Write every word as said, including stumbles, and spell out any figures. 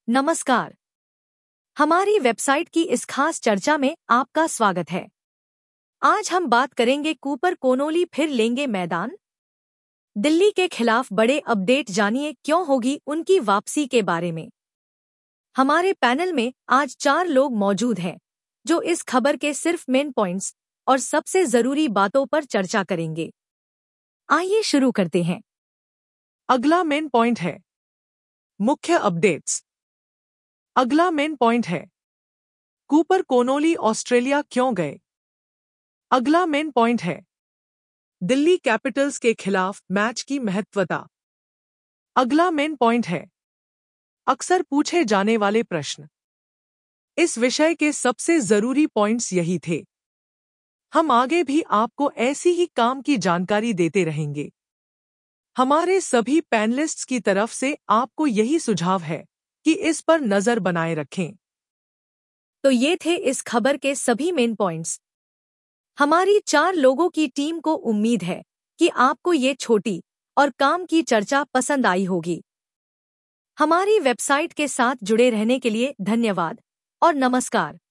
नमस्कार। हमारी वेबसाइट की इस खास चर्चा में आपका स्वागत है। आज हम बात करेंगे कूपर कोनोली फिर लेंगे मैदान। दिल्ली के खिलाफ बड़े अपडेट, जानिए क्यों होगी उनकी वापसी के बारे में। हमारे पैनल में आज चार लोग मौजूद हैं जो इस खबर के सिर्फ मेन पॉइंट्स और सबसे जरूरी बातों पर चर्चा करेंगे। आइए शुरू करते हैं। अगला मेन पॉइंट है मुख्य अपडेट्स। अगला मेन पॉइंट है कूपर कोनोली ऑस्ट्रेलिया क्यों गए। अगला मेन पॉइंट है दिल्ली कैपिटल्स के खिलाफ मैच की महत्वता। अगला मेन पॉइंट है अक्सर पूछे जाने वाले प्रश्न। इस विषय के सबसे जरूरी पॉइंट्स यही थे। हम आगे भी आपको ऐसी ही काम की जानकारी देते रहेंगे। हमारे सभी पैनलिस्ट्स की तरफ से आपको यही सुझाव है कि इस पर नजर बनाए रखें। तो ये थे इस खबर के सभी मेन पॉइंट्स। हमारी चार लोगों की टीम को उम्मीद है कि आपको ये छोटी और काम की चर्चा पसंद आई होगी। हमारी वेबसाइट के साथ जुड़े रहने के लिए धन्यवाद और नमस्कार।